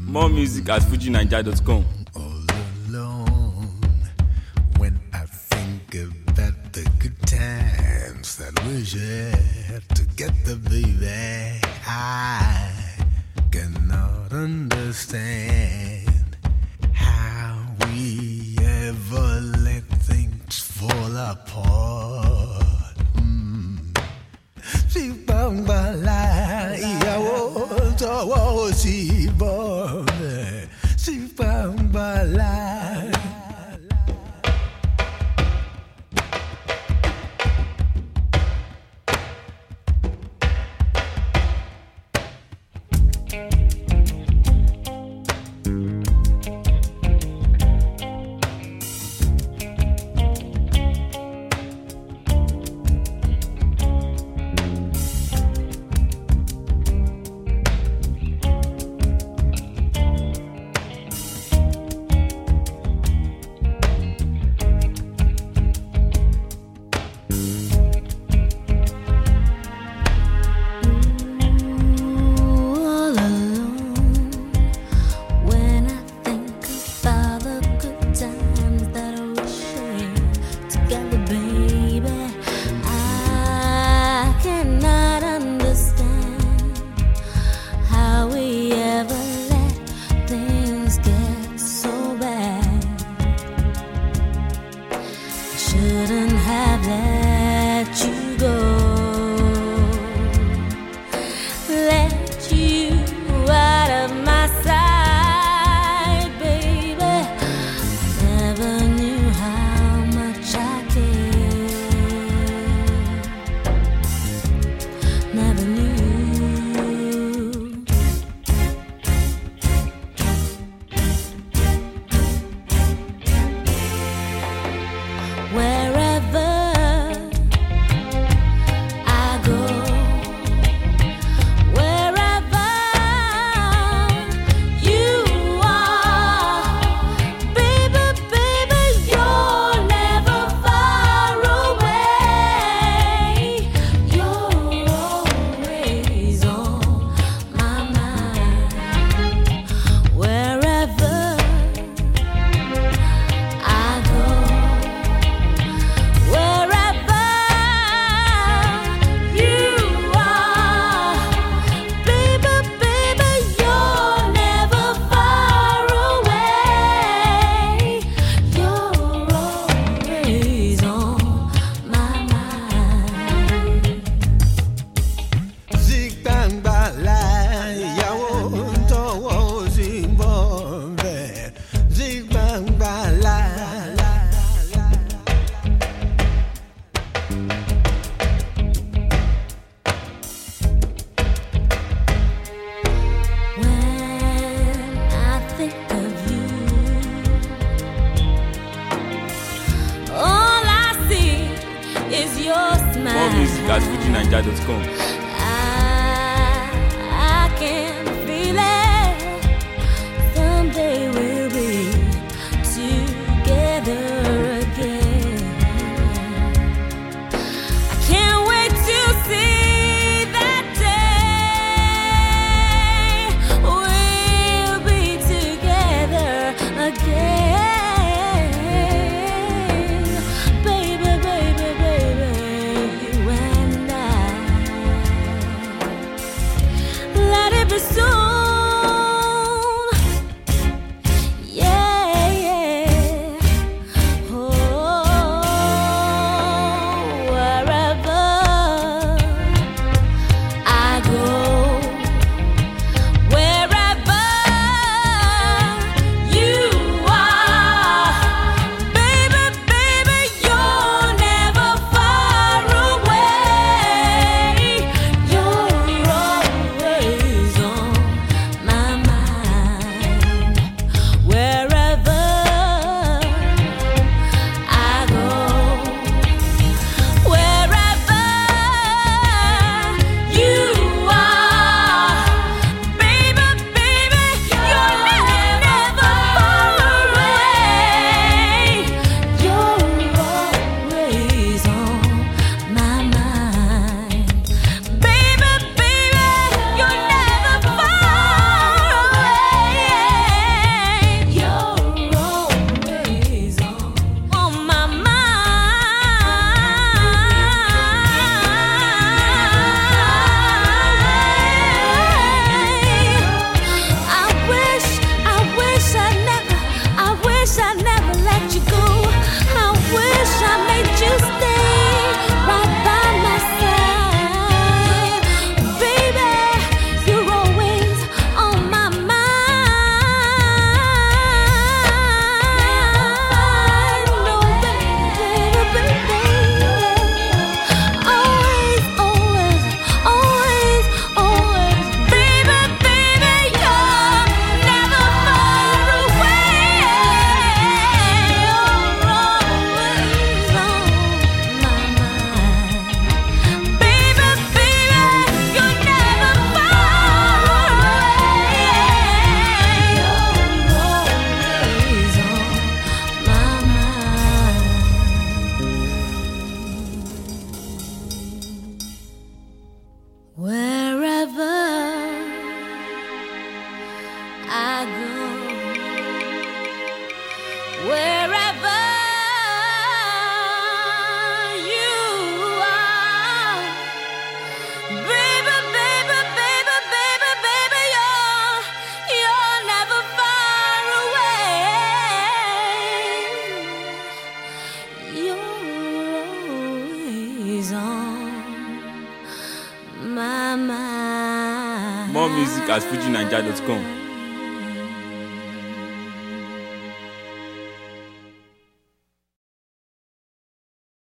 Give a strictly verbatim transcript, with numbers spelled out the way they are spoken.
More music at fuji naija dot com. All alone when I think about the good times that we shared together, baby. I cannot understand how we ever let things fall apart. Mm. Si bambala ìyàwó tọwọ́ sí bọ́ si bambala. Shouldn't have let you go, let you out of my sight, baby. Never knew how much I cared. Never knew. Wherever I go, wherever you are, baby, baby, you're never far away. You're always on my mind. Wherever I go, wherever you are, baby, baby, you're never far away. You're always on my mind. Zigbangbalà ìyàwó tọwọ́ sí bọ́ bẹ́ẹ̀. Zigbangbalà. When I think of you, all I see is your smile. More music at fuji naija dot com. I, I can feel it. Someday we'll be together again. I can't wait to see that day. We'll be together again. Baby, baby, baby, you and I. More music at fuji naija dot com.